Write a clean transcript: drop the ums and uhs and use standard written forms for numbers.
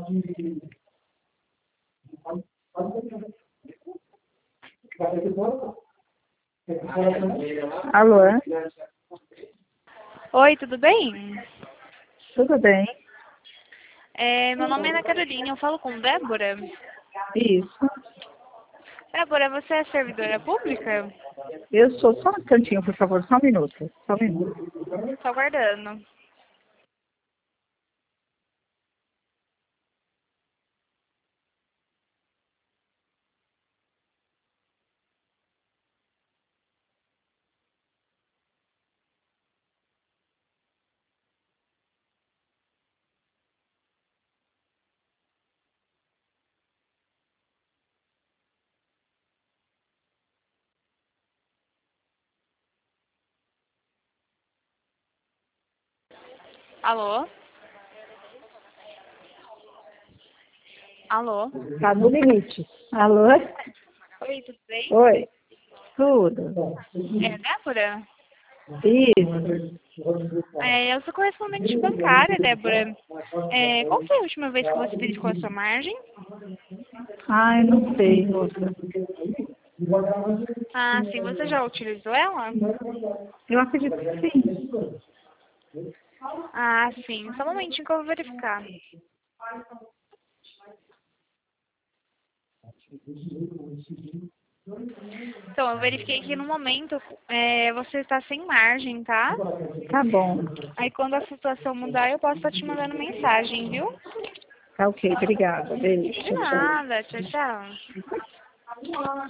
Alô? Oi, tudo bem? Tudo bem? Meu nome é Ana Carolina, eu falo com Débora. Isso. Débora, você é servidora pública? Eu sou só um cantinho, por favor, só um minuto. Só um minuto. Tô aguardando. Alô? Alô? Tá no limite. Alô? Oi, tudo bem? Oi. Tudo. É Débora? Isso. Eu sou correspondente bancária, Débora. Qual foi a última vez que você verificou a sua margem? Ai, não sei, moça. Ah, sim, você já utilizou ela? Eu acredito que sim. Ah, sim. Só um momentinho que eu vou verificar. Então, eu verifiquei que no momento você está sem margem, tá? Tá bom. Aí quando a situação mudar, eu posso estar te mandando mensagem, viu? Tá ok, obrigada. Beijo. De Tchau, tchau. nada. Tchau, tchau.